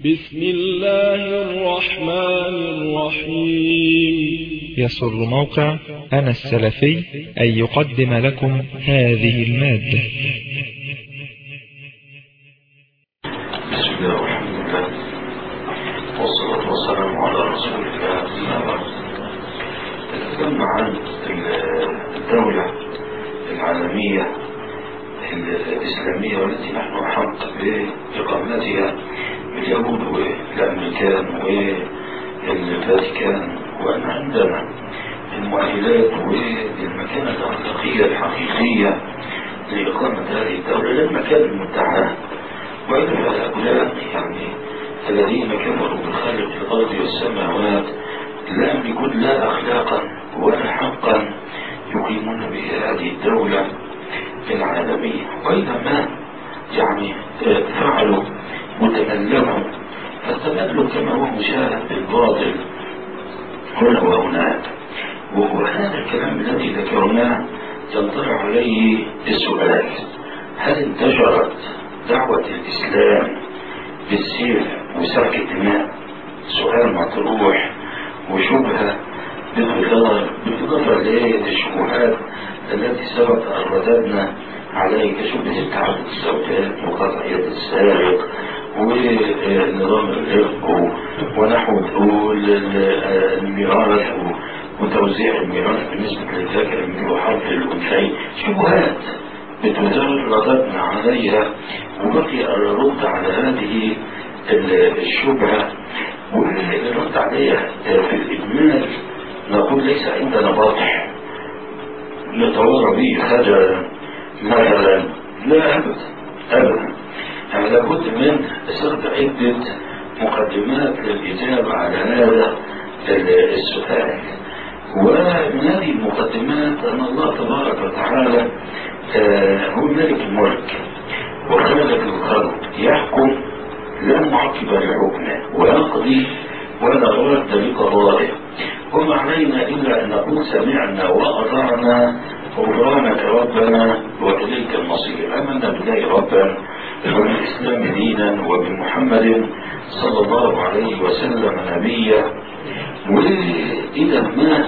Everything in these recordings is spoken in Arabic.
بسم الله الرحمن الرحيم. يسر موقع أنا السلفي أن يقدم لكم هذه المادة. بسم الله والحمد لله والصلاة والسلام على رسول الله. نتكلم عن الدولة العالمية الإسلامية والتي نحن أحق بإقامتها اليهود والأمريكان والفاتيكان، وأن عندنا المؤهلات والمكانة الأخلاقية الحقيقية لإقامة هذه الدولة للمكان المتحدة. وإلا فهؤلاء الذين كفروا بخالق الأرض والسماوات لا يملكون لا أخلاقا ولا حقا يقيمون به هذه الدولة العالمية، وإنما فعلوا وتملكوا، فالتملك كما هو مشاهد بالباطل هنا وهناك. وهذا الكلام الذي ذكرناه ينطلع عليه السؤال: هل انتشرت دعوة الإسلام بالسيف وسفك الدماء؟ سؤال مطروح وشبهة بالإضافة للشبهات التي سبق أن رددنا عليه كشبهة تعدد الزوجات وقطع يد السارق ونظام الإرق ونحو الميراث وتوزيع الميراث بالنسبة للذكر مثل حرف الأنثيين. شبهات رددنا عليها، وبقي الرد على هذه الشبهة والرد عليها في الإجمال. نقول ليس عندنا بطح نتوارى به خجلا مثلا، لا أبدا. لابد من سرد عدة مقدمات للإجابة على هذا السؤال. ومن هذه المقدمات أن الله تبارك وتعالى هو ملك الملك وخالق الخلق، يحكم لا معقب لحكمه ويقضي ولا رد لقضائه، وما علينا إلا أن نقول سمعنا وأطعنا غفرانك ربنا وإليك المصير. آمنا بالله ربا وبالإسلام دينا وبمحمد صلى الله عليه وسلم نبيا. وإذا ما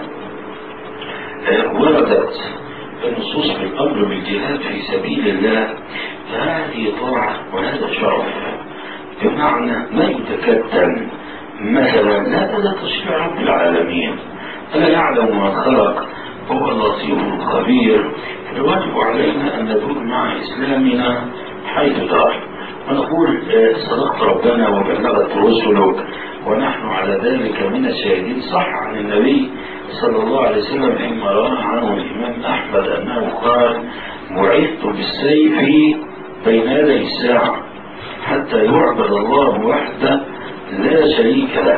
وردت النصوص في الأمر بالجهاد في سبيل الله فهذه طاعة وهذا شرف، بمعنى ما يتكتم مثلا لا تشريع رب العالمين، ألا يعلم من خلق هو اللطيف الخبير. الواجب علينا أن ندور مع إسلامنا حيث دار ونقول صدقت ربنا وبلغت رسلك ونحن على ذلك من الشاهدين. صح عن النبي صلى الله عليه وسلم فيما روى عنه الإمام أحمد أنه قال: بعثت بالسيف بين يدي الساعة حتى يعبد الله وحده لا شريك له.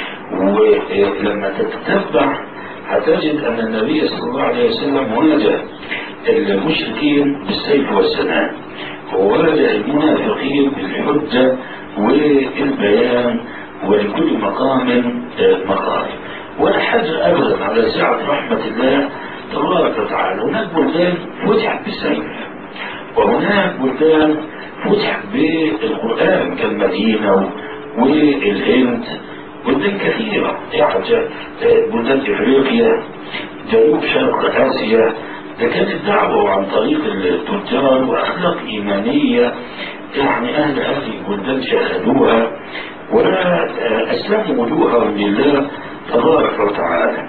ولما تتتبع هتجد أن النبي صلى الله عليه وسلم واجه المشركين بالسيف والسنان، وواجه المنافقين بالحجة والبيان، ولكل مقام مقال، ولا حاجة أبدا على سعة رحمة الله تبارك وتعالى. هناك بلدان فتحت بالسيف، وهناك بلدان فتحت بالقرآن كالمدينة والهند، بلدان كثيرة بلدان إفريقيا، جنوب شرق آسيا. ده كانت دعوة عن طريق التجار وأخلاق إيمانية، أهل هذه البلدان شاهدوها وأسلموا وجوههم لله تبارك وتعالى.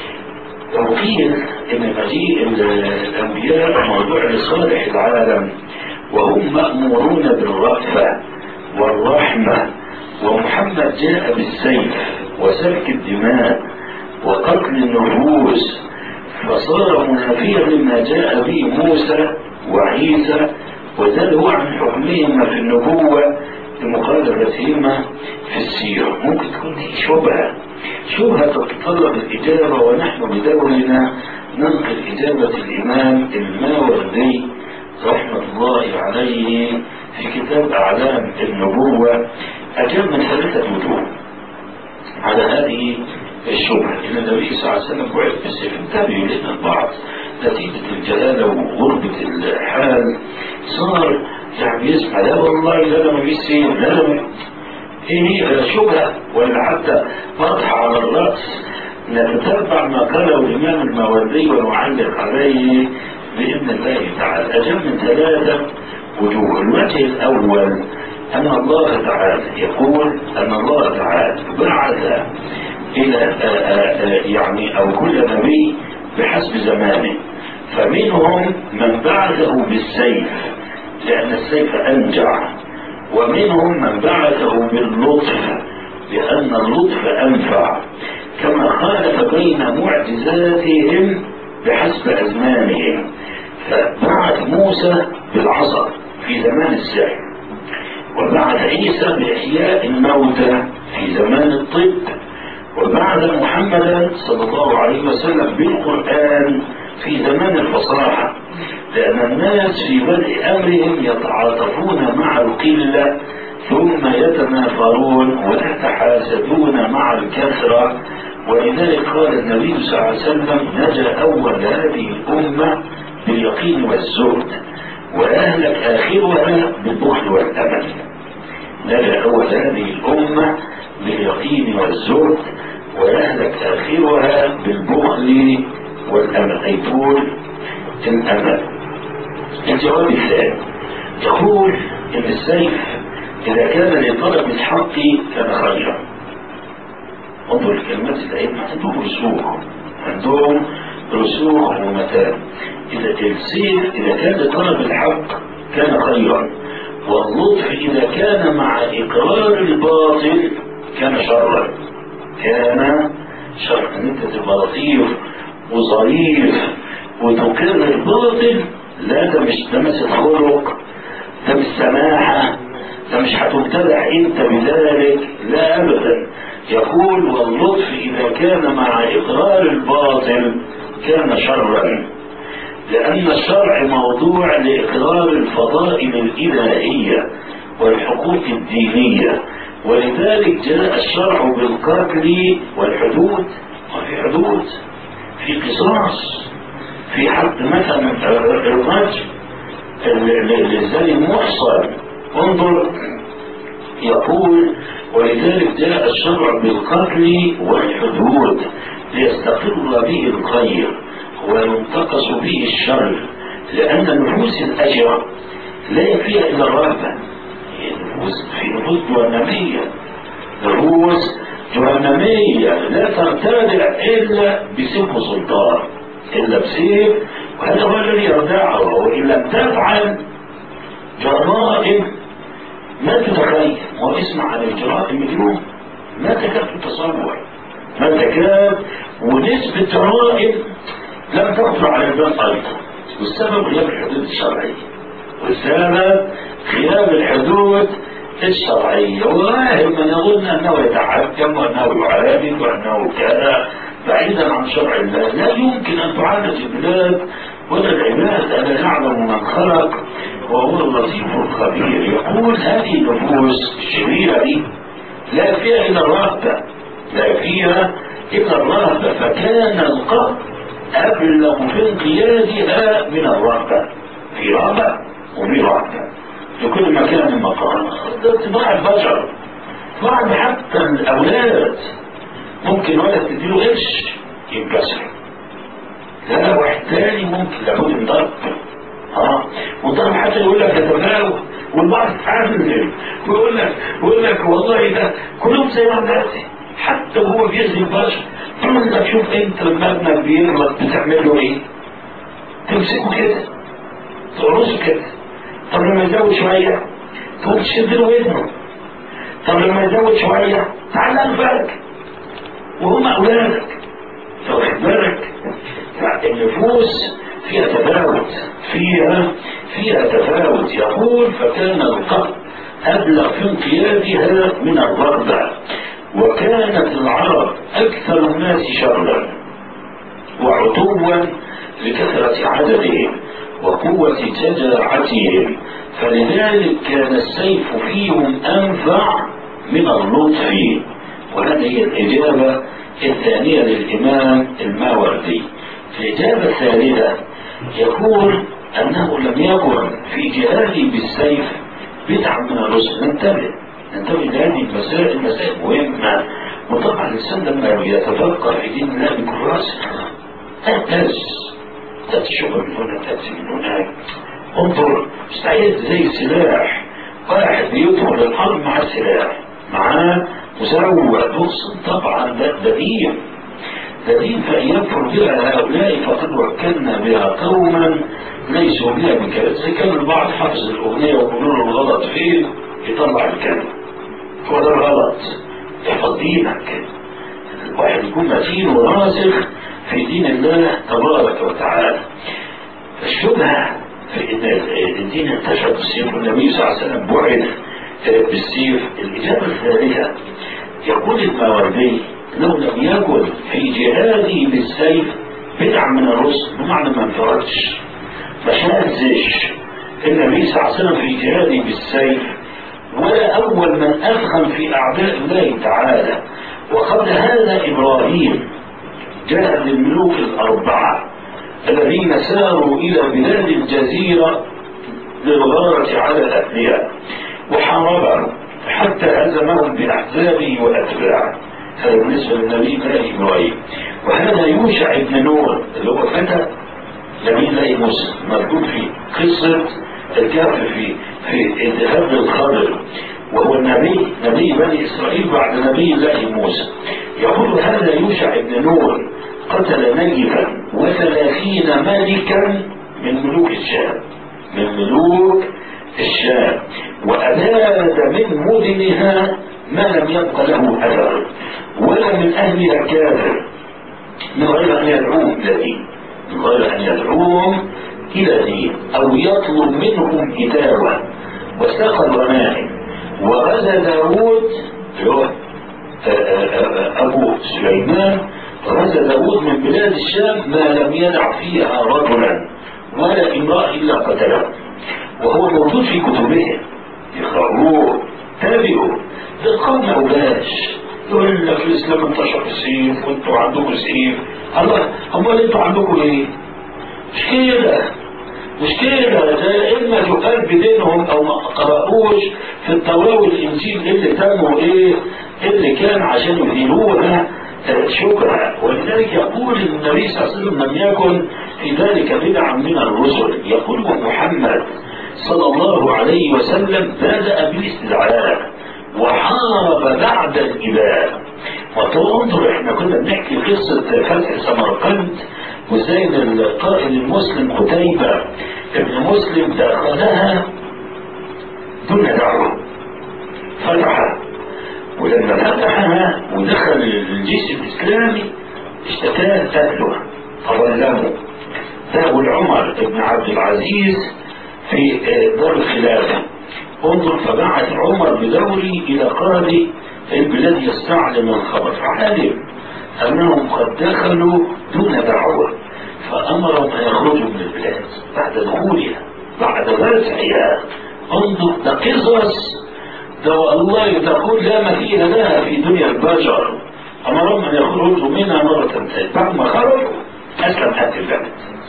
وقيل إن مجيء الأنبياء موضوع لصالح العالم، وهم مأمورون بالرأفة والرحمة، ومحمد جاء بالسيف وسفك الدماء وقتل النفوس، فصار منافيا لما جاء به موسى وعيسى، وزاد هو عن حكمهما في النبوة لمخالفتهما في السيرة. ممكن تكون دي شبهة تتطلب الإجابة، ونحن بدورنا ننقل إجابة الإمام الماوردي رحمة الله عليه في كتاب أعلام النبوة. أجاب من 3 وجوه على هذه الشبهة. إن النبي صلى الله عليه وسلم بعث بالسيف. انتبهوا لنا البعض نتيجة الجلالة وغربة الحال صار يسمع: لا والله لا ما فيش سيف، لا إيه شبهة ولا حتى مطح على الرأس. نتتبع ما قاله الإمام الماوردي ونعلق عليه بإذن الله تعالى. أجل من 3 وجوه. الوجه الأول أن الله تعالى يقول أن الله تعالى بعث إلى يعني أو كل نبي بحسب زمانه، فمنهم من بعثه بالسيف لأن السيف أنجع، ومنهم من بعثه باللطف لأن اللطف أنفع، كما خالف بين معجزاتهم بحسب أزمانهم. فبعث موسى بالعصا في زمان السحر، وبعث عيسى بإحياء الموتى في زمان الطب، وبعث محمدا صلى الله عليه وسلم بالقرآن في زمان الفصاحة، لأن الناس في بدء أمرهم يتعاطفون مع القلة ثم يتنافرون ويتحاسدون مع الكثرة. ولذلك قال النبي صلى الله عليه وسلم: نجا أول هذه الأمة باليقين والزهد وأهلك آخرها بالبخل والأمل. نجا أول هذه الأمة باليقين والزهد ويهلك آخرها بالبخل والأمل، أي طول الأمل. الجواب الثاني يقول إن السيف إذا كان لطلب الحق كان خيرا. انظر الكلمات الأئمة عندهم رسوخ ومتان. إذا السيف إذا كان لطلب الحق كان خيرا، واللطف إذا كان مع إقرار الباطل كان شرا. كان شرا أن أنت تبقى لطيف وظريف وتقر الباطل، لا ده مش دمس خلق، ده مش سماحة، ده مش هتبتدع انت بذلك، لا ابدا. يقول: واللطف اذا كان مع اقرار الباطل كان شرا، لان الشرع موضوع لاقرار الفضائل الالهية والحقوق الدينية، ولذلك جاء الشرع بالقتل والحدود. وفي حدود، في قصاص، في حد مثلا الرجل للزاني محصن. انظر يقول: ولذلك جاء الشرع بالقتل والحدود ليستقر به الخير وينتقص به الشر، لأن النفوس الأجرة لا يكفيها إلا الرهبة. في نفوس جهنمية، نفوس جهنمية لا ترتدع إلا بسيف وسلطان، إلا بسيف، وهذا هو الذي يردعها. وإن لم تفعل جرائم ما تتخيل، واسمع عن الجرائم اليوم ما تكاد تتصور، ما تكاد، ونسبة جرائم لم تخطر على البال أيضا. والسبب غياب الحدود الشرعية، والسبب غياب الحدود الشرعية. وواهم من يظن أنه يتحكم وأنه يعالج وأنه كذا بعيدا عن شرع الله. لا يمكن أن تعالج البلاد ولا العباد. ألا يعلم من خلق وهو اللطيف الخبير. يقول: هذه النفوس الشريرة دي لا فيها إلا الرهبة، لا فيها إلا الرهبة، فكان القهر أبلغ في انقيادها من الرهبة. في رهبة وفي رهبة في كل مكان مقام. ده طباع البشر، طباع حتى الأولاد. ممكن ولد تديله قرش ينكسر، لا واحد تاني ممكن لابد من ضرب. وضرب حتى يقول لك يتباوى، والبعض يتعلم ويقول لك والله ده كلهم زي ما دلوقتي، حتى وهو بيزني البشر. تقول لك شوف انت لما ابنك بيغلط بتعمل له ايه؟ تمسكه كده، تقرصه كده. طب لما يزود شويه تقوم تشد له ودنه. طب لما يزود شويه تعلق بالك، وهم اولادك. فواخد بالك؟ النفوس فيها تفاوت، فيها تفاوت. يقول: فكان القهر أبلغ في انقيادها من الرغبة، وكانت العرب أكثر الناس شرا وعتوا لكثرة عددهم وقوة شجاعتهم، فلذلك كان السيف فيهم أنفع من اللطف. وهذه هي الإجابة الثانية للإمام الماوردي. الإجابة الثالثة يقول أنه لم يكن في جهاده بالسيف بدعة من الرسل. ننتبه، ننتبه لهذه المسائل مهمة. وطبعا الإنسان لما يتفكر في دين الله بكل راسه تأتي شبهة من هنا، تأتي من هناك. انظر، مستعد زي السلاح، واحد بيدخل الحرب مع السلاح، معاه مسوى تقصد، طبعا ده دين فإن يكفر بها هؤلاء فقد وكلنا بها قوما ليسوا بها بكذا. زي كان البعض حافظ الأغنية ويقولوا له الغلط فين، يطلع الكلمة هو ده الغلط. احفظ دينك، الواحد يكون متين وراسخ في دين الله تبارك وتعالى. الشبهة في ان الدين انتشر بالسيف والنبي صلى الله عليه وسلم بعث بالسيف. الإجابة الثالثة يقول الماوردي لو لم يكن في جهاده بالسيف بدع من الرسل، بمعنى ما انفردش ما شاذش النبي صلى الله عليه وسلم في جهاده بالسيف، ولا أول من أفخم في أعداء الله تعالى. وقبل هذا إبراهيم جاء للملوك الأربعة الذين ساروا إلى بلاد الجزيرة للغارة على أهلها وحاربهم حتى هزمهم بأحزابه وأتباعه. هذا بالنسبة للنبي الله إبراهيم. وهذا يوشع بن نون اللي هو فتى نبي الله موسى مذكور في قصة الكهف في انتخاب الخضر، وهو نبي بني إسرائيل بعد نبي الله موسى. يقول هذا يوشع بن نون قتل نجفا 30 ملكا من ملوك الشام وأباد من مدنها ما لم يبق له أثر، ولا من أهلها كافر، من غير أن يدعوهم إلى دين أو يطلب منهم كتابا. واستقى الغنائم. وغزا داود أبو سليمان، غزا داود من بلاد الشام ما لم يدع فيها رجلا ولا امرأة إلا قتله، وهو موجود في كتبهم يقرأوه تابعوا. القوم أولاش يقول لك الإسلام انتشر بالسيف وانتوا عندكم سيف. الله، أمال انتوا عندكم ايه؟ مش كده ده إما جهال بدينهم أو ما قرأوش في التوراة والإنجيل اللي تموا إيه اللي كان عشان يهيلوها شكرا. ولذلك يقول النبي صلى الله عليه وسلم لم يكن في ذلك بدعا من الرسل. يقول محمد صلى الله عليه وسلم بدأ بالاستدعاء وحارب بعد الإباء. وتنظر احنا كنا بنحكي قصة فتح سمرقند وزي القائد المسلم قتيبة ابن مسلم دخلها دون دعوة، فتحها، ولما فتحها ودخل الجيش الإسلامي اشتكاه أهلها فظلموا. ذهبوا لعمر بن عبد العزيز في دار الخلافة. انظر، فبعث عمر بدوري إلى قاضي البلاد يستعلم الخبر، فعلم أنهم قد دخلوا دون دعوة، فأمرهم أن يخرجوا من البلاد بعد دخولها بعد فتحها. انظر، ده قصص، ده والله تقول لا مثيل لها في دنيا البشر. أمرهم أن يخرجوا منها مرة ثانية. بعد ما خرجوا أسلم أهل البلد،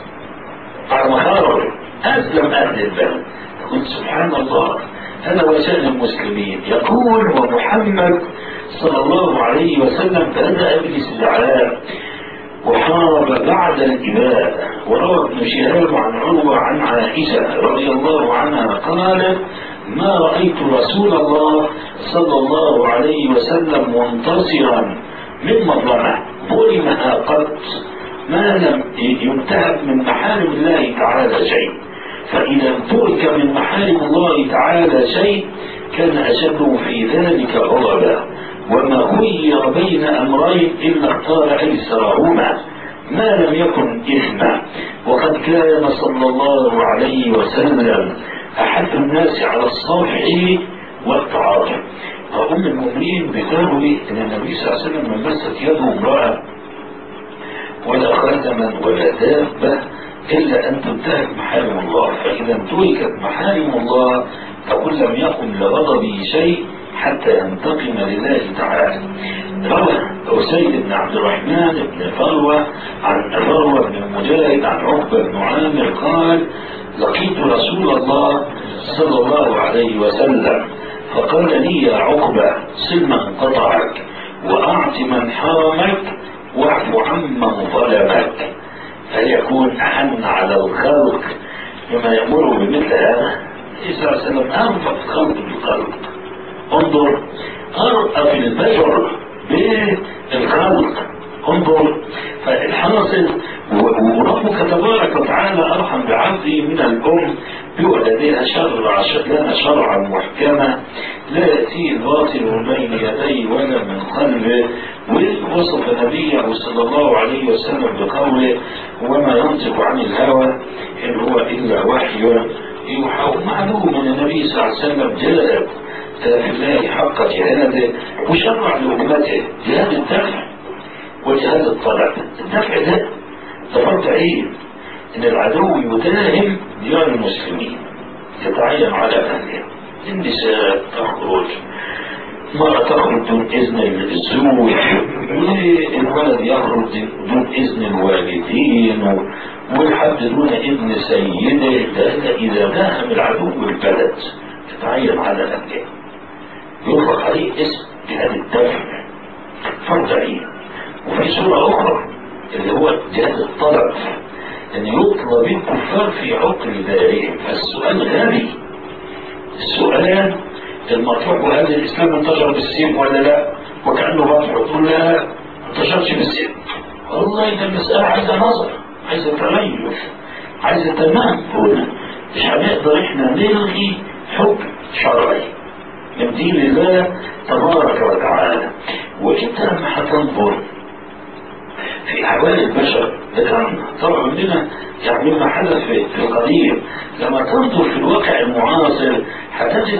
يقول سبحان الله، هذا وشأن المسلمين. يقول ومحمد صلى الله عليه وسلم بدأ بالاستدعاء وحارب بعد الإباء. وروى ابن شهاب عن عروة عن عائشة رضي الله عنها قالت ما رأيت رسول الله صلى الله عليه وسلم منتصرا من مظلمة ظلمها قط ما لم ينتهك من محارم الله تعالى شيء، فإذا انتهك من محارم الله تعالى شيء كان أشد في ذلك غضبا، وما خير بين أمرين إلا اختار أيسرهما ما لم يكن إثما. وقد كان صلى الله عليه وسلم أحد الناس على الصفح والتعاطف. وأم المؤمنين بتروي أن النبي صلى الله عليه وسلم من مست يده امرأة ولا خاتما ولا دابة إلا أن تنتهك محارم الله، فإذا انتهكت محارم الله تقول لم يقم لغضبه شيء حتى ينتقم لله تعالى. روى أسيد بن عبد الرحمن بن فروة عن فروة بن مجاهد عن عقبة بن عامر قال لقيت رسول الله صلى الله عليه وسلم فقال لي يا عقبة صل من قطعك وأعط من حرمك واعف عمن ظلمك، فيكون أحن على الخلق بما يأمره بمثل هذا. صلى الله عليه وسلم أنفق خلق بالخلق. انظر أرقى في البشر بالخلق. انظر فالحاصل وربك تبارك وتعالى أرحم بعبده من الأم بولدها لنا شرعا محكما لا يأتيه الباطل من بين يديه ولا من خلفه. ووصف نبيه صلى الله عليه وسلم بقوله وما ينطق عن الهوى إن هو إلا وحي يوحى. معلوم أن النبي صلى الله عليه وسلم جاهد في الله حق جهاده وشرع لأمته جهاد الدفع وجهاد الطلب. الدفع ده فرض عين ان العدو يداهم ديار المسلمين، يتعين على اهلها. النساء تخرج، المرأة تخرج دون اذن الزوج، والولد يخرج دون اذن الوالدين، والحد دون اذن سيده. ده اذا داهم العدو البلد تتعين على اهلها، يطلق عليه اسم جهاد الدفع فرض عين. وفي سورة أخرى اللي هو جهاد الطلب، أن يطلب الكفار في عقل دارهم. فالسؤال غبي، السؤال المطروح هل الإسلام انتشر بالسيف ولا لا؟ وكأنه مطروح تقول لا ما انتشرش بالسيف. والله ده المسألة عايزة نظر، عايزة تغير، عايزة تمام. مش هنقدر احنا نلغي حكم شرعي من دين الله تبارك وتعالى. وانت لما هتنظر في أحوال البشر ذكرنا طبعا لنا يعني ما حدث في القديم، لما تنظر في الواقع المعاصر هتجد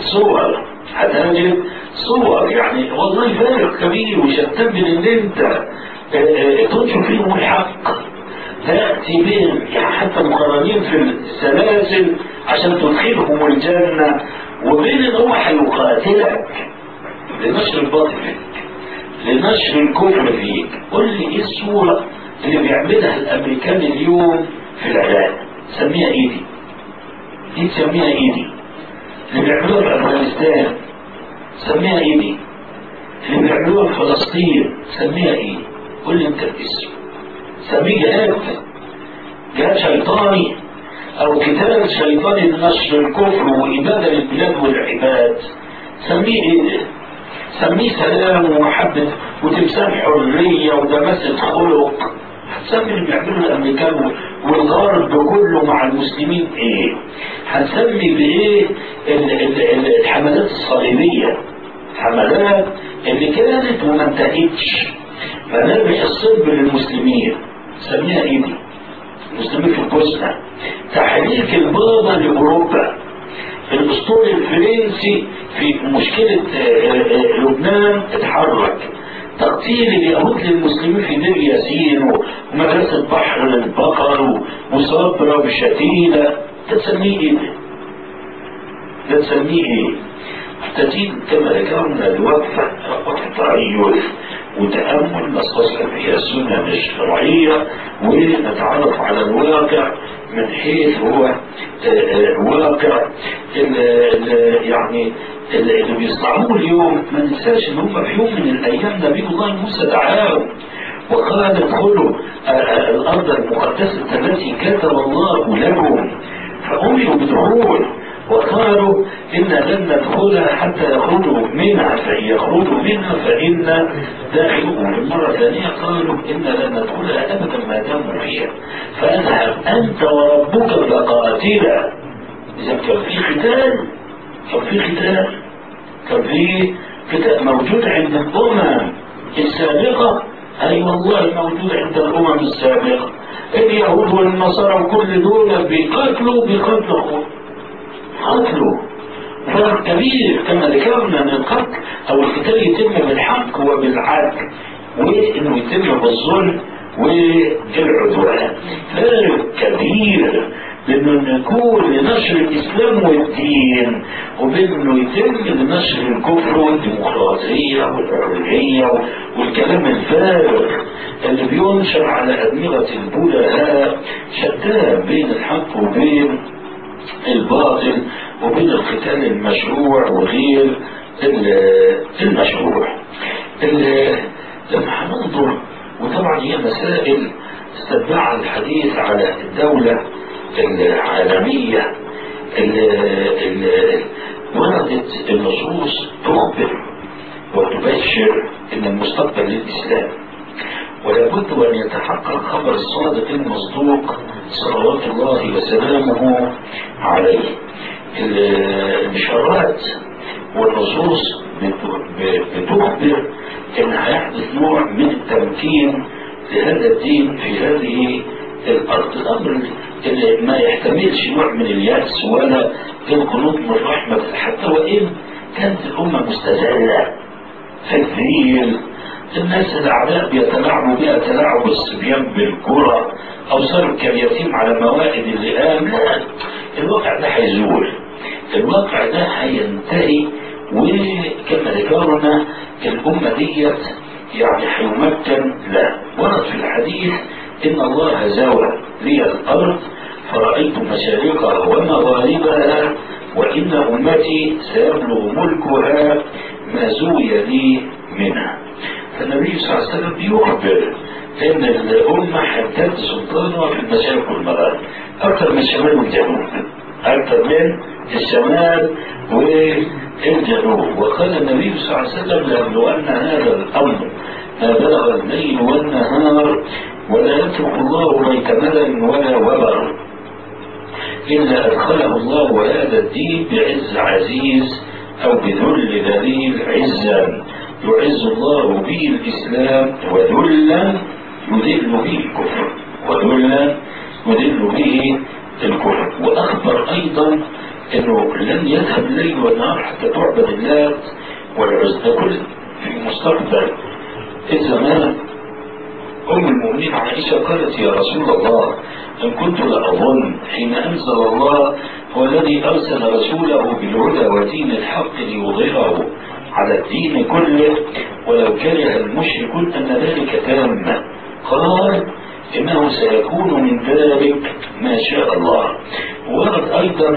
صور يعني والله فارق كبير وشتان بين ان انت تنشر فيهم الحق تأتي بهم يعني حتى مقرنين في السلاسل عشان تدخلهم الجنة، وبين ان هو هيقاتلك لنشر الباطل فيك، لنشر الكفر فيك. قل لي ايه الصورة اللي بيعملها الامريكان اليوم في العراق؟ سميها ايدي، دي تسميها ايدي. اللي بيعملوها في افغانستان سميها ايدي. اللي بيعملوها في فلسطين سميها ايه؟ قل لي انت الاسم، سميه جهاد شيطاني او كتاب شيطاني لنشر الكفر وابادة للبلاد والعباد. سميه ايه؟ سميه سلام ومحبة وتمثال حرية ودماسة خلق. هتسمي اللي بيعملوا الامريكان والغرب كله مع المسلمين ايه؟ هنسمي بايه الحملات الصليبية، الحملات اللي كانت وما انتهتش، ملامح الصلب للمسلمين سميها ايه دي؟ المسلمين في البوسنة، تحريك البابا لأوروبا، الأسطول الفرنسي في مشكلة لبنان اتحرك، تقتيل اليهود للمسلمين في دير ياسين ومدرسة بحر البقر وصبرا وشتيلة. ده تسميه ايه ده؟ ده تسميه ايه؟ تزيد كما ذكرنا الوقفة تغير وتأمل نستصحب فيها السنة الشرعية ونتعرف على الواقع من حيث هو واقع يعني اللي بيصنعوه اليوم. ما ننساش ان هم في يوم من الايام نبي الله موسى دعاهم وقال ادخلوا الارض المقدسة التي كتب الله لهم، فأمروا بدخول وقالوا إنا لن ندخلها حتى يخرجوا منها، فإن يخرجوا منها فإنا داخلون. المرة الثانية قالوا إنا لن ندخلها أبدا ما داموا فيها، فاذهب أنت وربك فقاتلا. إذا كان في قتال، كان في قتال موجود عند الأمم السابقة. أي والله موجود عند الأمم السابقة. اليهود والنصارى وكل دول بيقاتلوا فرق كبير كما ذكرنا ان القتل او القتال يتم بالحق وبالعدل، وانه يتم بالظلم والعدوان. فرق كبير بانه يكون لنشر الاسلام والدين وبانه يتم لنشر الكفر والديمقراطيه والحريه والكلام الفارغ اللي بينشر على ادمغه البلهاء. شتان بين الحق وبين الباطل وبين القتال المشروع وغير المشروع. لما هننظر، وطبعا هي مسائل استتبع الحديث على الدولة العالمية، وردت النصوص تخبر وتبشر ان المستقبل للاسلام، ولابد ان يتحقق خبر الصادق المصدوق صلوات الله وسلامه عليه. البشارات والنصوص بتخبر ان هيحدث نوع من التمكين لهذا الدين في هذه الارض، الامر اللي ما يحتملش نوع من اليأس ولا القنوط من رحمة، حتى وإن كانت الأمة مستذلة في الذيل، الناس الأعداء بيتلاعبوا بها تلاعب الصبيان بالكرة أو صار كاليتيم على موائد اللئام. لا، الواقع ده هيزول، الواقع ده هينتهي، وكما ذكرنا الأمة ديت يعني هيمكن لا. ورد في الحديث إن الله زوى لي الأرض فرأيت مشارقها ومغاربها وإن أمتي سيبلغ ملكها ما زوي لي منها. فالنبي صلى الله عليه وسلم بيخبر إن الأمة هيمتد سلطانها في المشارق والمغارب أكثر من الشمال والجنوب، أكثر من الشمال والجنوب. وقال النبي صلى الله عليه وسلم لأن هذا الأمر ما بلغ الليل والنهار ولا يترك الله بيت ملل ولا وبر إلا أدخله الله هذا الدين بعز عزيز أو بذل ذليل عزا يعز الله به الإسلام وذلا يذل به الكفر، وذلا يذل به الكفر. وأخبر أيضا أنه لن يذهب الليل والنهار حتى تعبد اللات والعزى. كل في مستقبل الزمان أم المؤمنين عائشة قالت يا رسول الله إن كنت لأظن حين أنزل الله هو الذي أرسل رسوله بالهدى ودين الحق ليظهره على الدين كله ولو كره المشركون أن ذلك تام. قال إنه سيكون من ذلك ما شاء الله. ورد أيضا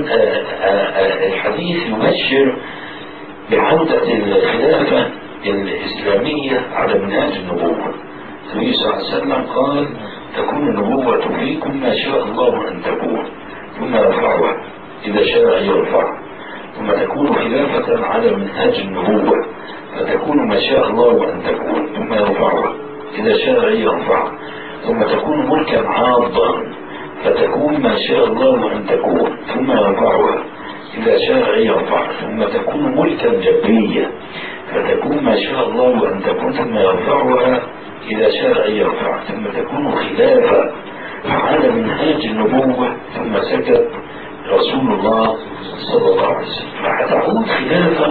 الحديث يبشر بعودة الخلافة الإسلامية على منهاج النبوة. النبي صلى الله عليه وسلم قال تكون النبوة فيكم ما شاء الله أن تكون ثم يرفعها إذا شاء يرفع، ثم تكون خلافة على منهاج النبوة فتكون ما شاء الله أن تكون ثم يرفعها إذا شاء يرفع، ثم تكون ملكا عاضا فتكون ما شاء الله أن تكون ثم يرفعها إذا شاء يرفع، ثم تكون ملكا جبريا فتكون ما شاء الله أن تكون ثم يرفعها إذا شاء يرفع، ثم تكون خلافة على منهاج النبوة. ثم سكت رسول الله صلى الله عليه وسلم. فهتعود خلافة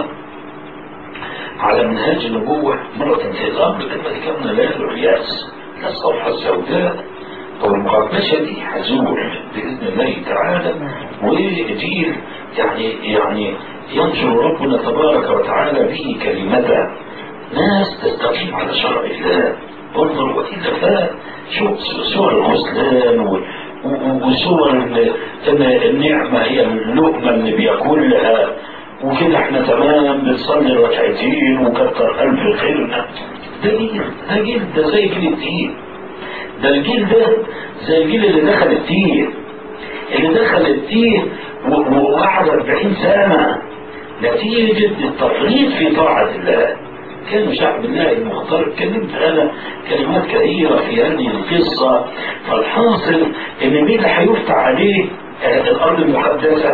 على منهاج النبوة مرة في الأمر كما ذكرنا لا الياس، لا الصفحة السوداء أو المغبشة دي هزول بإذن الله تعالى، وجيل يعني ينشر ربنا تبارك وتعالى به كلمته، ناس تستقيم على شرع الله. انظر وإذا فات شوف صور الغسلان وصور النعمة هي اللقمة اللي بياكلها وكده احنا تمام بنصلي ركعتين وكتر ألف خيرنا. ده جيل ده زي جيل التين، ده الجيل ده زي الجيل اللي دخل التين، وقعد 40 سنة نتيجة التفريط في طاعة الله. كانوا شعب الله المختار. اتكلمت أنا كلمات كثيرة في هذه القصة. فالحاصل إن مين اللي هيفتح عليه الأرض المقدسة؟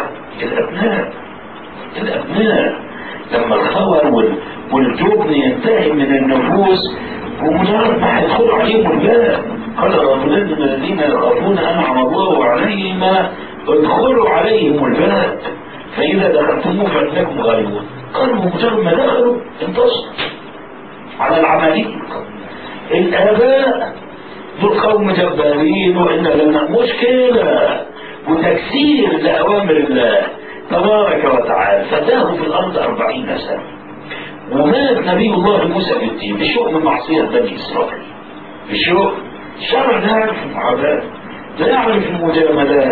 الأبناء لما الخور والجبن ينتهي من النفوس ومجرد ما هيدخلوا عليهم الباب. قال رجلان من الذين يخافون أنعم الله عليهما ادخلوا عليهم الباب فإذا دخلتموه فإنكم غالبون. قالوا مجرد ما دخلوا انتصروا على العملية. الآباء دول قوم جبارين وإن لنا مشكلة وتكسير لأوامر الله تبارك وتعالى. فتاهوا في الأرض 40 سنة ومات نبي الله موسى بالدين بشؤم معصية بني إسرائيل. بشؤم الشرع لا يعرف المعاداة، لا يعرف المجاملات،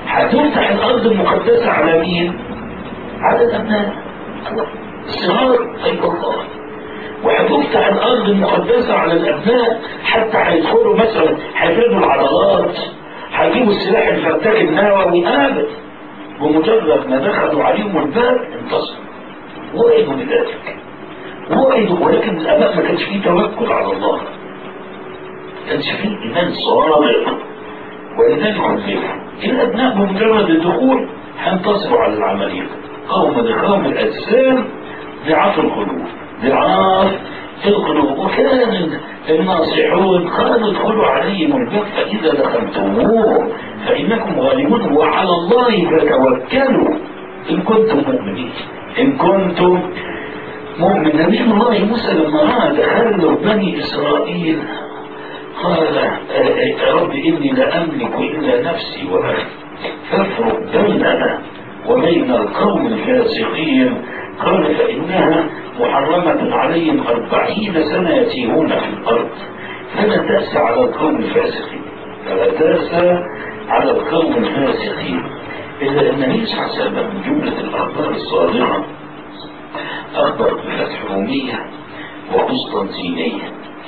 هتفتح الأرض المقدسة على مين؟ على الأبناء الصغار أيضا الله. وهتفتح الأرض المقدسة على الأبناء حتى هيدخلوا مثلا هيفردوا العضلات، هيجيبوا السلاح الفتاك النووي أبدا. بمجرد ما دخلوا عليهم الباب انتصروا وقعدوا بذلك وقعدوا. ولكن الآباء ما كانش فيه توكل على الله، ما كانش فيه إيمان صادق، ولذلك خلفوا الأبناء بمجرد الدخول هينتصروا على العملية. قوم لقوم الأجسام ضعاف القلوب، ضعاف القلوب. وكان الناصحون قالوا ادخلوا عليهم الباب فإذا دخلتموه فإنكم غالبون وعلى الله فتوكلوا إن كنتم مؤمنين. إن كنتم مؤمن. نبي الله موسى لما رأى تخلف بني إسرائيل قال يا رب إني لا أملك إلا نفسي وأخي فافرق بيننا وبين القوم الفاسقين. قال فإنها محرمة عليهم 40 سنة يتيهون في الأرض فلا تأس على القوم الفاسقين، فلا تأس على القوم الفاسقين. إلا أن النبي صلى الله عليه وسلم من جملة الأخبار الصادقة أخبر بفتح رومية وقسطنطينية.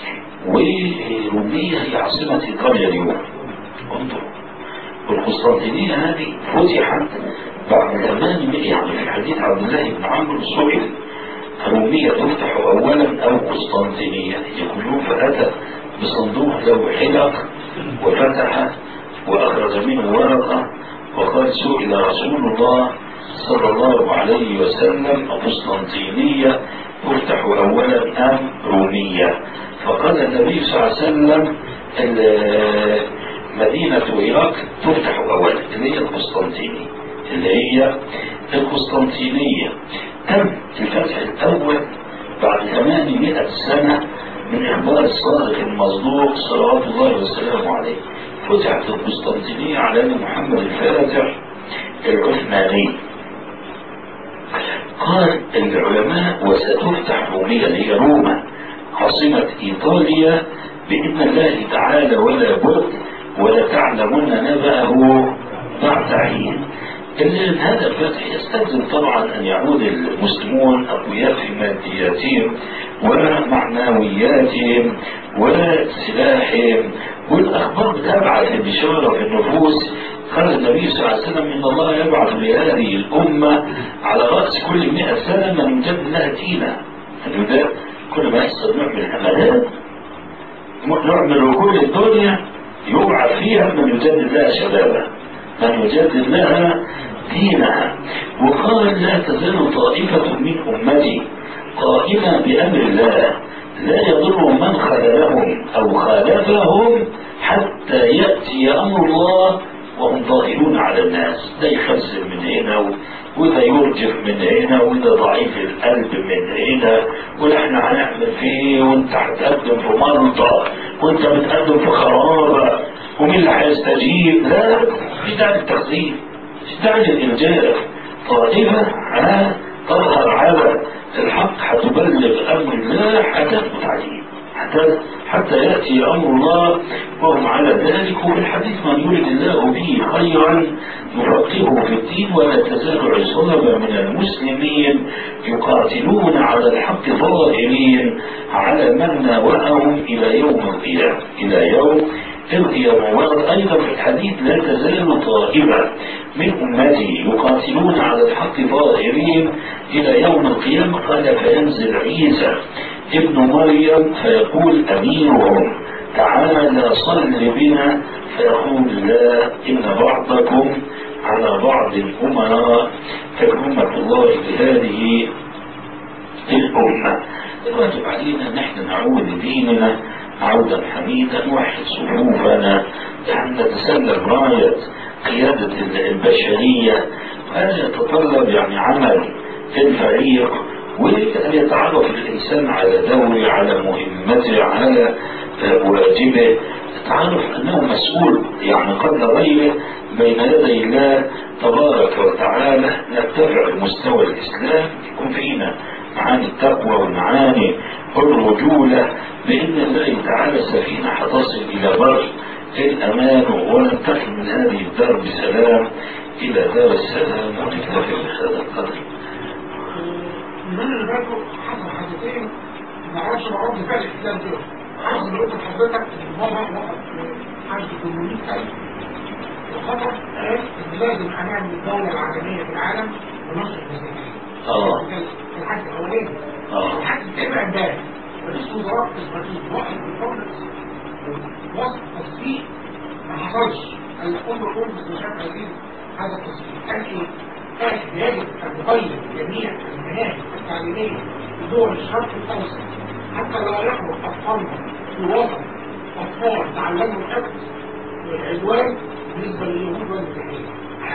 ورومية هي عاصمة إيطاليا اليوم. انظروا، والقسطنطينية هذه فتحت بعد 800. يعني في حديث عبد الله بن عمرو سئل رومية تفتح أولا أو قسطنطينية؟ يقولون فأتى بصندوق له حلق وفتح وأخرج منه ورقة وقال سئل رسول الله صلى الله عليه وسلم قسطنطينية تفتح أولا أم رومية؟ فقال النبي صلى الله عليه وسلم مدينة العراق تفتح أولا اللي هي القسطنطينية، اللي هي القسطنطينية. تم الفتح الأول بعد 800 سنة من إخبار الصادق المصدوق صلوات الله وسلامه عليه. فتحت القسطنطينية على يد محمد الفاتح العثماني. قال العلماء وستفتح رومية اللي هي روما عاصمة إيطاليا بإذن الله تعالى ولا بد ولا تعلمون نبأه بعد حين. هذا الفتح يستلزم طبعا أن يعود المسلمون أقوياء في مادياتهم ومعنوياتهم وسلاحهم، والأخبار بتبعث البشارة في النفوس. قال النبي صلى الله عليه وسلم إن الله يبعث لهذه الأمة على رأس كل 100 سنة من يجد لها دينا. ده كل ما يحصل نوع من الحملات، نوع من ركود الدنيا يبعث فيها من يجدد لها شبابها، من يجدد لها دينها. وقال لا تزال طائفة من أمتي قائمة بأمر الله لا يضر من خذلهم أو خالفهم حتى يأتي أمر الله وهم ظاهرون على الناس. ده يخزن من هنا وده يرجف من هنا وده ضعيف القلب من هنا، ونحن هنعمل فيه وانت هتقدم في مرضى وانت بتقدم في خرابة ومين اللي هيستجيب؟ لا، مش داعي للتخزين، مش داعي للإنجاز. طائفة تظهر على الحق هتبلغ أمر الله هتثبت عليه حتى يأتي أمر الله وهم على ذلك. وفي الحديث من يريد الله به خيرا يفقهه في الدين ولا تزال عصابة من المسلمين يقاتلون على الحق ظاهرين على من ناوأهم إلى يوم القيامة. إلى يوم القيامة. ورد أيضا في الحديث لا تزال طائفة من أمتي يقاتلون على الحق ظاهرين إلى يوم القيامة. قال فينزل عيسى ابن مريم فيقول أميرهم تعالى صل بنا فيقول لا إن بعضكم على بعض أمراء كأمة الله لهذه الأمة. الواجب علينا نحن نعود لديننا عودا حميدا، نوحد صفوفنا، نتسلم راية قيادة البشرية. وهذا يتطلب عمل في الفريق، وأن يتعرف الإنسان على دوره، على مهمته، على واجبه، يتعرف أنه مسؤول قبل غيره بين يدي الله تبارك وتعالى. نرتفع بمستوى الإسلام، يكون فينا معاني التقوى ومعاني الرجولة بإذن الله تعالى. سفينة حتصل إلى بر الأمان وننتقل من هذه الدار بسلام إلى دار السلام ونكتفي بهذا القدر. من اللي فاتوا حصل حاجتين ما اعرفش بعرض فعل الإسلام دول. عاوز نقول لحضرتك إن مرة وقت حاجة 800 سنة وخطر قال إن لازم هنعمل الدولة العالمية في العالم ونصر المسيحية. الحاجة الأولانية. الحاجة الثانية امبارح رئيس وزراء إسرائيل وقف بالكونغرس ووصف تصفيق ما حصلش. قال لك كل كونغرس مش عارف هذا التصفيق. قال إيه؟ قال يجب أن نغير جميع المناهج التعليمية في دول الشرق الأوسط حتى لا يخرج أطفالنا في وسط أطفال تعلموا القتل والعدوان بالنسبة لليهود والمسيحيين.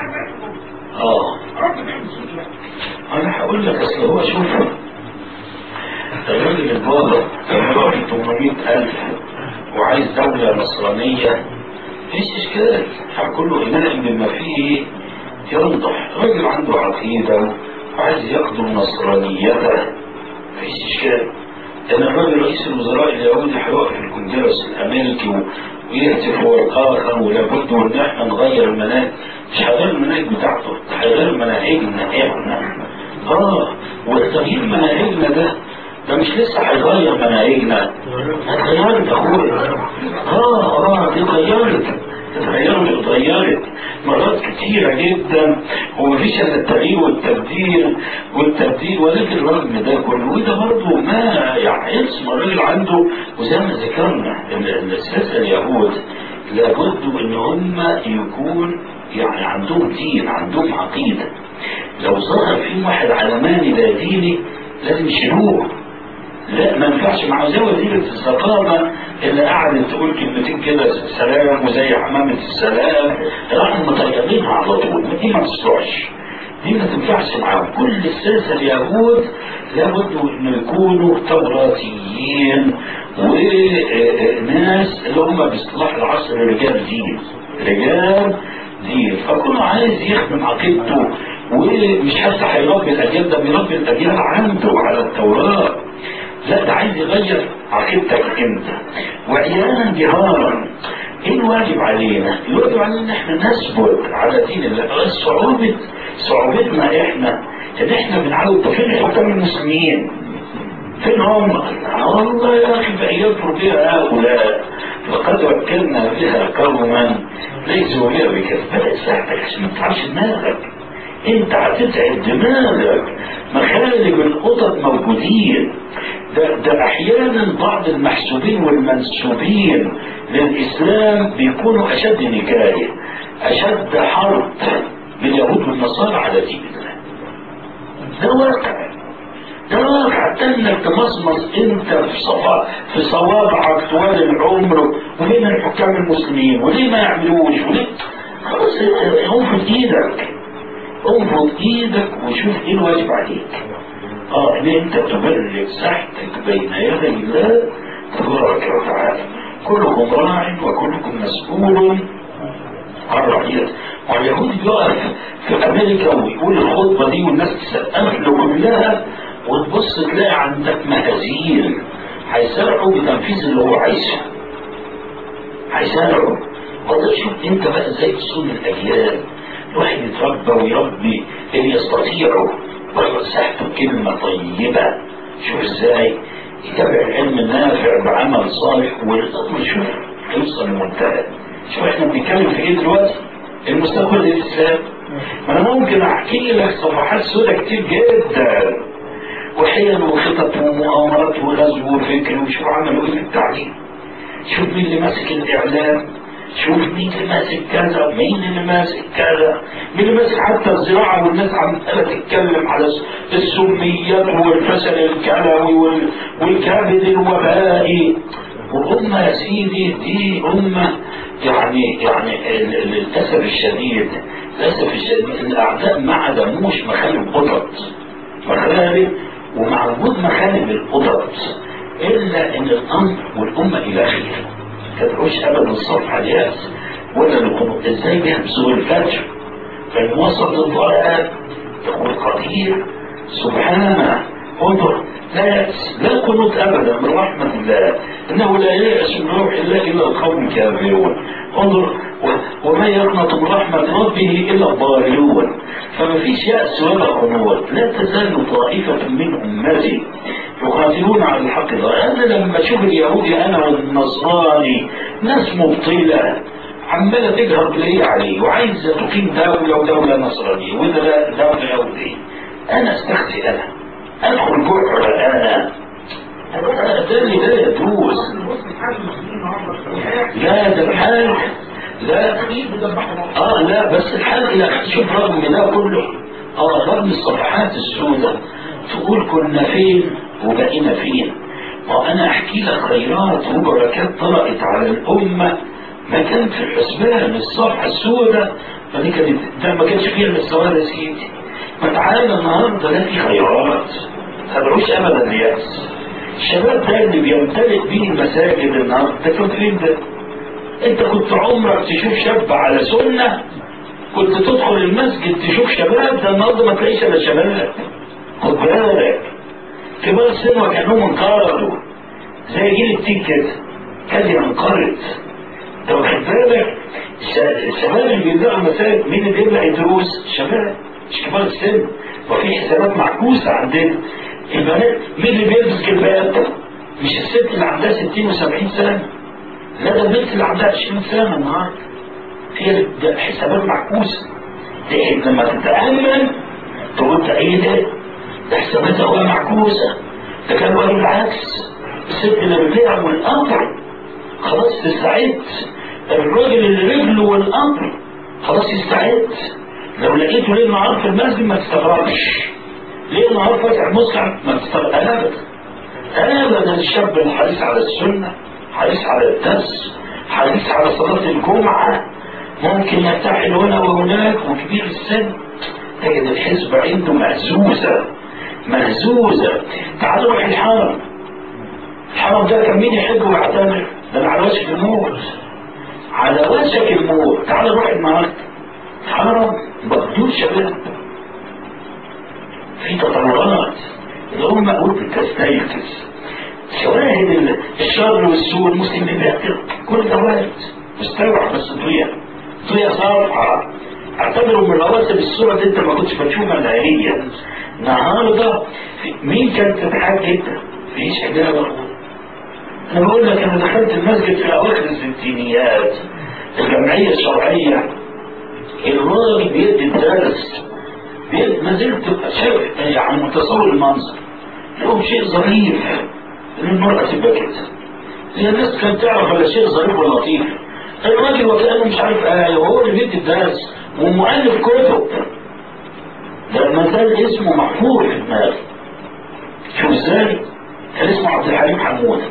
أنا هقول لك أصل هو شوف الراجل البابا لما في 800,000 وعايز دولة نصرانية مفيش إشكال، هقول له إيمانا بما فيه ينضح. راجل عنده عقيدة وعايز يقدم نصرانيته مفيش إشكال. أنا الراجل رئيس الوزراء اليهودي هيوقف الكونجرس الأمريكي ويهتف ورقاها ولابد إن احنا نغير المناهج. مش هيغير المناهج بتاعته، هيغير مناهجنا احنا. وتغيير مناهجنا ده مش لسه هيغير مناهجنا، اتغيرت اخويا. دي اتغيرت مرات كتيرة جدا، ومفيش الا التغيير والتبديل ولكن رغم ده كله وده برضه ما يعني اسم الراجل عنده. وزي ما ذكرنا الساسة اليهود لابد ان هم يكون يعني عندهم دين، عندهم عقيدة. لو ظهر فيهم واحد علماني لا ديني لازم يشيلوه. لا ما ينفعش مع زي وزيرة الثقافة اللي قعدت تقول كلمتين كده سلام وزي حمامة السلام راحوا مطيرينها على طول. دي ما تصلحش، دي ما تنفعش معاهم. كل الساسة اليهود لابد انه يكونوا توراتيين وناس اللي هم باصطلاح العصر رجال دين. فكله عايز يخدم عقيدته ومش حتى هيربي الاجيال، ده بيربي الاجيال عنده على التوراة. لا ده عايز يغير عقيدتك انت وعيانا جهارا. ايه الواجب علينا؟ الواجب علينا ان احنا نثبت على دين الله. صعوبتنا احنا ان احنا بنعود. فين الحكام المسلمين؟ فين هم؟ والله يا اخي فأيذكر بها هؤلاء لقد وكلنا بها قوما ليسوا بها بكذبة ساعتك عشان ما تتعبش دماغك. انت هتتعب دماغك. مخالب القطط موجودين. ده احيانا بعض المحسوبين والمنسوبين للاسلام بيكونوا اشد نكاية، اشد حرب باليهود والنصارى على دين الله. ده واقع انك تمصمص انت في صوابعك طوال العمر وبين الحكام المسلمين وليه ما يعملوش وليه. خلاص انفض ايدك وشوف ايه الواجب عليك. ان انت تبلغ ساحتك بين يدي الله تبارك وتعالى. كلكم راع وكلكم مسؤول عن رعيته. واليهود بيقف في امريكا ويقول الخطبه دي والناس تسقف له كلها وتبص تلاقي عندك مهازيل هيسرعوا بتنفيذ اللي هو عايزه. والله شوف انت بقى ازاي تصون الاجيال. الواحد يتربى ويربي اللي يستطيعه ويسحته كلمة طيبة. شوف ازاي يتابع العلم النافع بعمل صالح والأمر شوف هيوصل لمنتهى. شوف احنا بنتكلم في ايه دلوقتي؟ المستقبل الإسلام. انا ممكن احكي لك صفحات سودة كتير جدا وحيل وخطط ومؤامرات وغزو وفكر وشوف عملوا ايه في التعليم. شوف مين اللي ماسك الاعلام، شوف مين اللي ماسك كذا، مين اللي ماسك حتى الزراعة. والناس عمالة تتكلم على السميات والفشل الكلوي والكبد الوبائي. وأمة يا سيدي دي أمة يعني للأسف الشديد الأعداء ما عدموش مخالب قطط ومع وجود مخالب القطط إلا إن الأمر والأمة إلى خير. تدعوش أبدا الصفحة الياس ولا القنوط. إزاي بيهمسوا الفجر فإن وسط الضلال يقول قدير سبحانه انظر لا قنوط أبدا من رحمة الله إنه لا يأس من روح الله إلا القوم الكافرون. انظر وما يقنط من رحمة ربه إلا الضالون. فما فيش يأس ولا قنوط. لا تزال طائفة من أمتي يقاتلون على الحق. أنا لما أشوف اليهودي أنا والنصراني ناس مبطلة عمالة تجهر بالليل عليه وعايزة تقيم دولة ودولة نصرانية وده دولة يهودية، أنا استخزي، أنا أدخل جحر، أنا ده اللي لا يجوز. لا ده الحال لا لا بس الحال إلى شوف رغم ده كله رغم الصفحات السوداء تقول كنا فين وبقينا فين. وأنا أحكي لك خيرات وبركات طلعت على الأمة ما كان في الحسبان. الصفحة السوداء فدي كانت ده ما كانش فيها السواد يا سيدي. فتعالى النهارده لا في خيرات، ما تدعوش أبدا اليأس. الشباب ده اللي بيمتلك بيه المساجد النهارده ده كان فين ده؟ انت كنت عمرك تشوف شاب على سنة؟ كنت تدخل المسجد تشوف شباب؟ ده النهارده ما تلاقيش الا شباب. خد بالك كبار السن وكانهم انقرضوا زي جيل التيك كده كان ينقرض. انت واخد بالك؟ الشباب اللي بيبدأوا المساجد مين اللي بيبدأ الدروس؟ الشباب مش كبار السن. وفي حسابات معكوسة عندنا. البنات مين اللي بيلبس جلباب؟ مش الست اللي عندها 60 و70 سنة، لا ده البنت اللي عندها 20 سنة النهارده. هي حسابات معكوسة. لما تتأمل تقول ده ايه ده؟ ده حساباتها هو معكوسة. ده كان قالوا العكس، الست اللي رجليها والقمر خلاص تستعد، الراجل اللي رجله والقمر خلاص يستعد. لو لقيته ليل نهار في المسجد ما تستغربش، ليل نهار فاتح مسلم ما تستغرب ابدا ابدا. الشاب الحريص على السنة، حريص على الدرس، حريص على صلاة الجمعة، ممكن يرتحل هنا وهناك. وكبير السن تجد الحزب عنده مهزوزة مهزوزة. تعالوا نروح الحرم. الحرم ده كان مين يحب ويعتمر؟ ده على وشك الموت، على وشك الموت. تعالوا نروح النهارده الحرم بدون شباب. في تطورات الأمة قلت تستيقظ. شواهد الشر والسوء المسلم بيأكل كل ده وارد مستوعب. بس طوية صافحة. اعتبروا من رواتب الصورة دي انت ما كنتش بتشوفها نهائيا. النهارده مين كانت تتحاج جدا؟ مفيش حجاب. انا بقول لك انا دخلت المسجد في اواخر الستينيات، الجمعية الشرعية، الراجل بيدي الدرس، ما زلت شايف يعني متصور المنظر. لهم شيء ظريف ان المرأة تبقى كده. هي الناس كانت تعرف ولا شيء ظريف ولطيف. الراجل وكأنه مش عارف آية وهو اللي بيدي الدرس ومؤلف كتب. ده المثال اسمه محفور في دماغي. شو ازاي؟ كان اسمه عبد الحليم حمودة.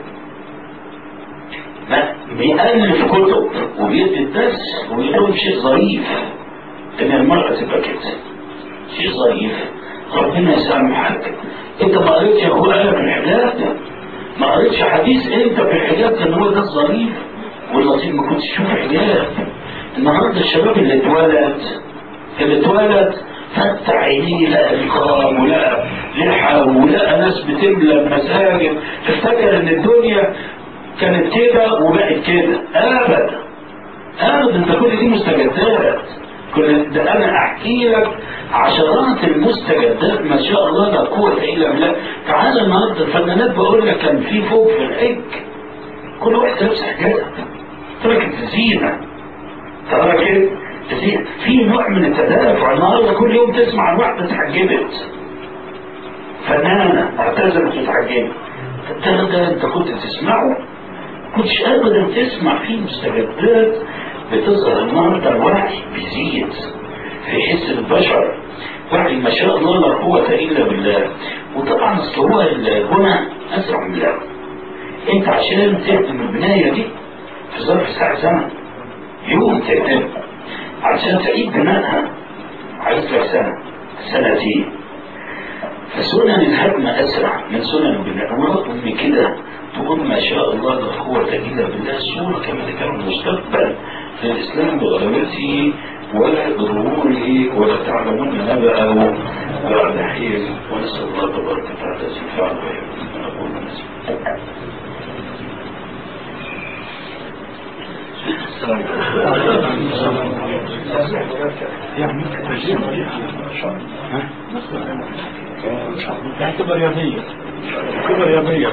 بيألف كتب وبيدي الدرس ويقول لهم شيء ظريف ان المرأة تبقى كده. شيء ظريف. ربنا يسامحك. انت ما قريتش يا اخويا في الحجاب؟ ما قريتش حديث انت في الحجاب كان هو ده الظريف واللطيف؟ ما كنتش تشوف حجاب. النهارده الشباب اللي اتولد فتح عينيه لقى القام ولقى لحى ولقى ناس بتملى المساجد، افتكر ان الدنيا كانت كده وبقت كده. ابدا ده كل دي مستجدات. ده انا احكي لك عشرات المستجدات ما شاء الله لا قوة الا بالله. تعالى النهارده الفنانات بقول لك كان في فوق في الحج كل واحد لابس حجاب، تركت الزينة، تركت الزينة. في نوع من التدافع. النهارده كل يوم تسمع عن واحدة اتحجبت، فنانة اعتذرت واتحجبت. ده انت كنت تسمعه؟ كنتش ابدا تسمع فيه مستجدات بتظهر. النهارده الوعي بيزيد في حس البشر، وعي ما شاء الله لا قوة الا بالله. وطبعا اصل هو الغنى اسرع من اللعب. انت عشان تهدم البناية دي في ظرف ساعة زمن، يوم تهدم، عشان تعيد بنائها عايز لك سنة سنتين. فسنن الهدم اسرع من سنن البناء. ورغم كده تقول ما شاء الله لا قوة الا بالله. الصورة كما كان المستقبل في الاسلام بغلبته ولا بظهوره ولا تعلمون نبأه بعد حين. ونسأل الله تبارك وتعالى الشفاعة ويحفظنا نقول نسأل. كبر يومية كبر يومية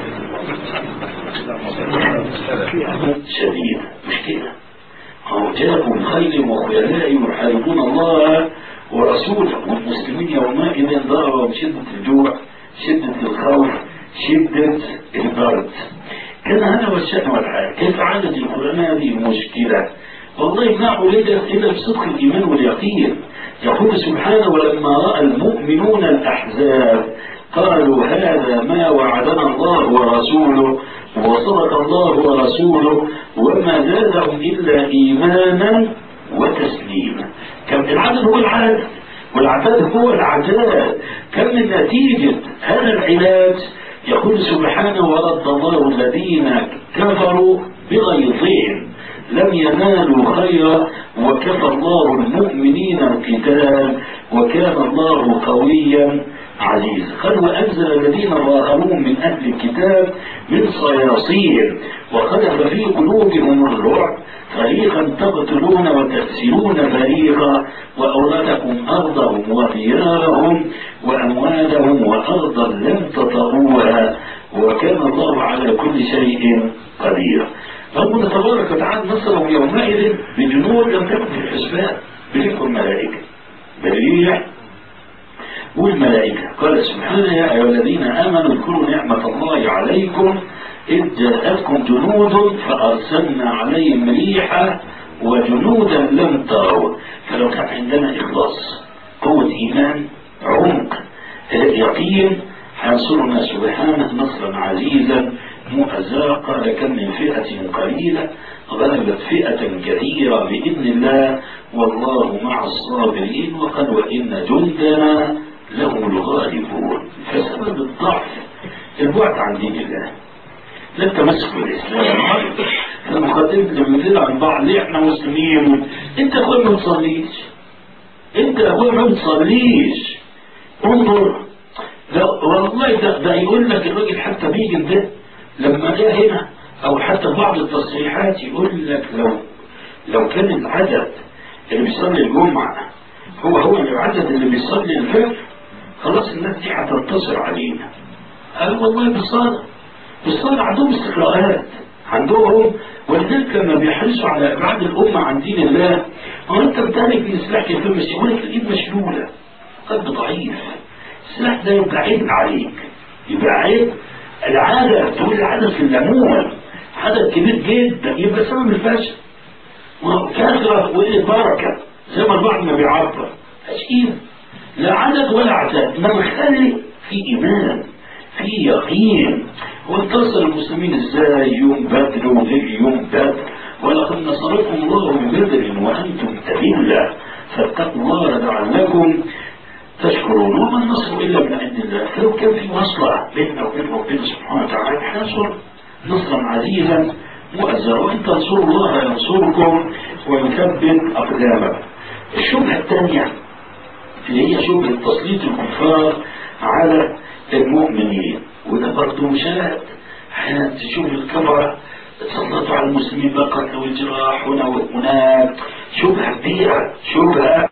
شديد مشكلة. جاءوا من خير وخيلاء يحاربون الله ورسوله، والمسلمين يومئذ ضربوا بشدة الجوع، شدة الخوف، شدة البرد. كان هذا هو الشأن والحال. كيف عادت القرآن هذه المشكلة؟ والله ما ولدت إلا بصدق الإيمان واليقين. يقول سبحانه: ولما رأى المؤمنون الأحزاب قالوا هذا ما وعدنا الله ورسوله وصدق الله ورسوله وما زادهم إلا إيمانا وتسليما. كم العدد هو العدد والعدد هو العداد. كم من نتيجة هذا العلاج؟ يقول سبحانه: ورد الله الذين كفروا بغيظهم لم ينالوا خيرا وكفى الله المؤمنين القتال وكان الله قويا عزيزا. قال: وأنزل الذين ظاهرون من أهل الكتاب من صياصيهم وخلف في قلوبهم الرعب فريقا تقتلون وتأسرون فريقا وأورثكم أرضهم وديارهم وأموالهم وأرضا لم تطئوها وكان الله على كل شيء قدير. ربنا تبارك وتعالى نصرهم يومئذ بجنود لم تكن في الحسبان بريح الملائكة بريح والملائكة. قال سبحانه: يا أيها الذين آمنوا اذكروا نعمة الله عليكم إذ جاءتكم جنود فأرسلنا عليهم ريحا وجنودا لم تروا. فلو كان عندنا إخلاص، قوة إيمان، عمق، يقين، حينصرنا سبحانه نصرا عزيزا مؤزاقا. لكم من فئة قليلة غلبت فئة كثيرة بإذن الله والله مع الصابرين. وقال: وإن جندنا لهم الغالبون. فسبب الضعف البعد عن دين الله، لا التمسك بالإسلام. المقدمة اللي بنزل عن بعض ليه احنا مسلمين؟ انت اخويا ما تصليش، انت اخويا ما تصليش. انظر والله ده يقول لك الراجل حتى بيجي ده لما جاء هنا او حتى بعض التصريحات يقول لك لو كان العدد اللي بيصلي الجمعة هو العدد اللي بيصلي الفجر خلاص الناس دي هتنتصر علينا. قال والله بالصلاة عندهم استقراءات عندهم، ولذلك لما بيحرصوا على ابعاد الامه عن دين الله. وانت بتعرف ان سلاح كيف مش يقول لك الايد مشلوله، قلب ضعيف، السلاح ده يبقى عيب عليك، يبقى عيب. العاده تقول العدد في الليمون عدد كبير جدا يبقى سبب الفشل وكثره وقله بركه زي ما البعض ما بيعبر. مش لا عدد ولا عدد، انما خلي في ايمان في يقين. وانتصر المسلمين ازاي؟ يوم بدر وغير يوم بدر. ولقد نصركم الله ببدر وانتم اذلة فاتقوا الله لعلكم تشكرون. وما النصر الا من عند الله. فلو كان في مصلحه بيننا وبين ربنا سبحانه وتعالى حنصر نصرا عزيزا مؤزرا. وان تنصروا الله ينصركم ويثبت اقدامكم. الشبهه الثانيه اللي هي شبهه تسليط الكفار على المؤمنين، وده برضه مشاهد. احيانا تشوف الكفرة تسلطوا على المسلمين بالقتل والجراح هنا وهناك. شبهة كبيرة، شبهة